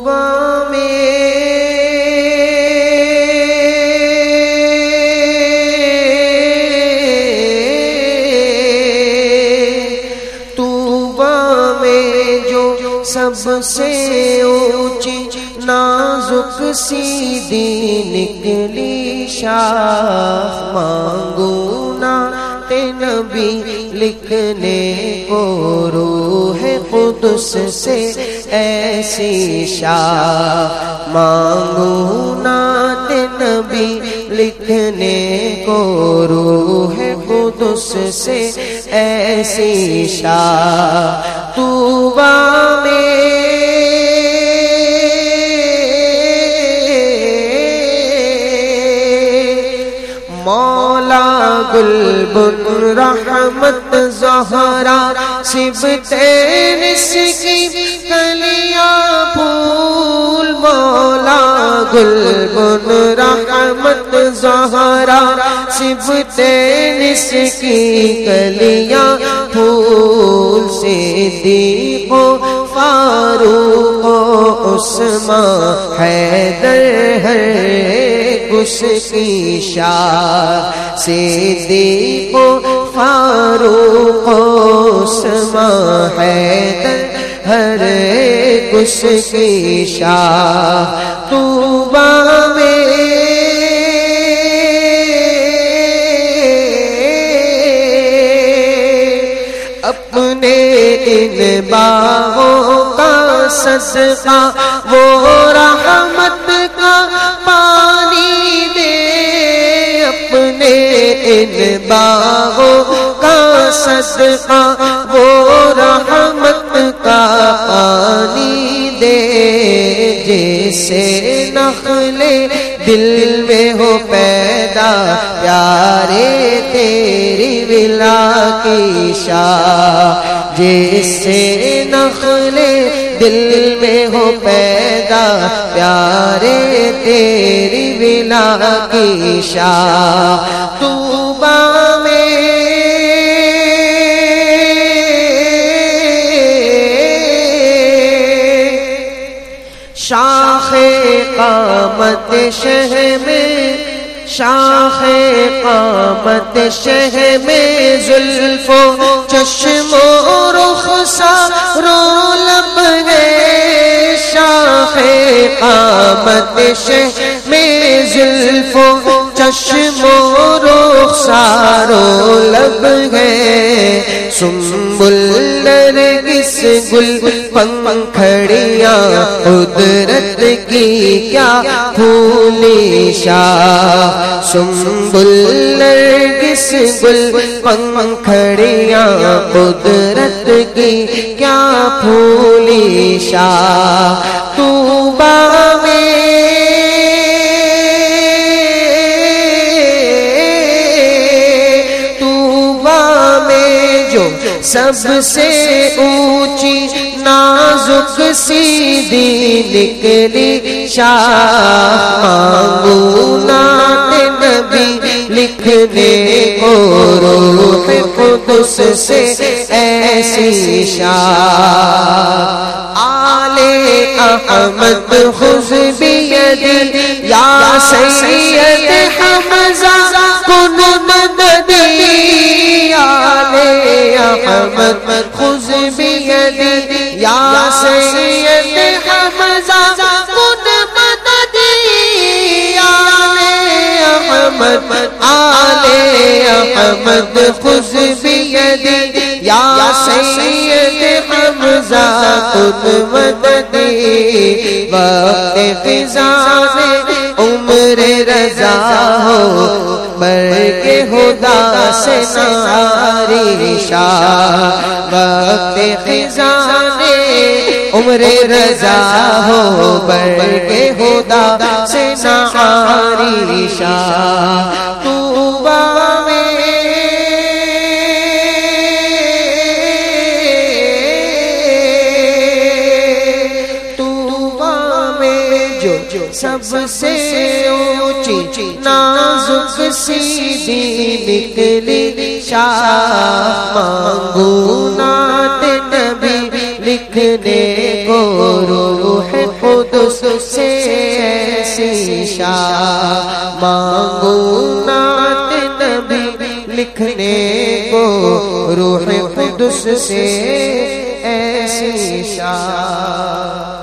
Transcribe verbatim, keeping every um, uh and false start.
طوبیٰ میں طوبیٰ میں جو سب سے اونچی نازک سیدھی نکلی شاخ، مانگوں نعت نبی لکھنے کو روح قدس سے ایسی شاخ، مانگوں نعت نبی لکھنے کو روح قدس سے ایسی شاخ، طوبیٰ میں مولا گلبن رحمت زہرا صبت مسکی کلیاں پھول، مولا گلبن رحمت زہرا صبت مسکی کلیاں پھول، صدیق و فاروق و عثمان حیدر ہر اس کی شاخ، صدیق و فاروق و عثمان حیدر ہر ایک اس کی شاخ، طوبیٰ میں اپنے ان باغوں کا صدقہ وہ رحمت کا پانی دے، اپنے ان باغوں کا صدقہ وہ رحمت کا پانی دے، جیسے نخل دل میں ہو پیدا پیارے تیری ولا کی شاخ، جیسے نخل دل میں ہو پیدا پیارے تیری ولا کی شاخ، طوبیٰ میں شاخ قامت شہ میں، شاخ قامت شہ میں زلف و چشم و رخسار و لب ہے، شاخ قامت شہ میں زلف و چشم و رخسار و لب ہے، سنبل نرگس گل پنکھڑیاں قدرت کی کیا پھولی شاخ، سنبل نرگس گل پنکھڑیاں قدرت کی کیا پھولی شاخ، طوبیٰ میں طوبیٰ میں جو سب سے اونچی نازک سیدھی نکلی شاخ، مانگوں نعت نبی لکھنے کو روح قدس سے ایسی شاخ، آل احمد خذ بیدی یا سید حمزہ کن مددی، آل احمد خذ بیدی یا سید حمزہ کن مددی، آل احمد آل احمد خذ بیدی یا سید حمزہ کن مددی، وقت خزان عمر رضا ہو برق خدا سے ناری شاخ، وقت خزان عمر رضا ہو برق خدا سے ناری شاخ، طوبیٰ میں سب سے اونچی نازک سیدھی نکلی شاخ، مانگوں نعت نبی لکھنے کو روح خود خود سے ایسی شاہ مانگوں نعت نبی لکھنے کو روح قدس سے ایسی شاہ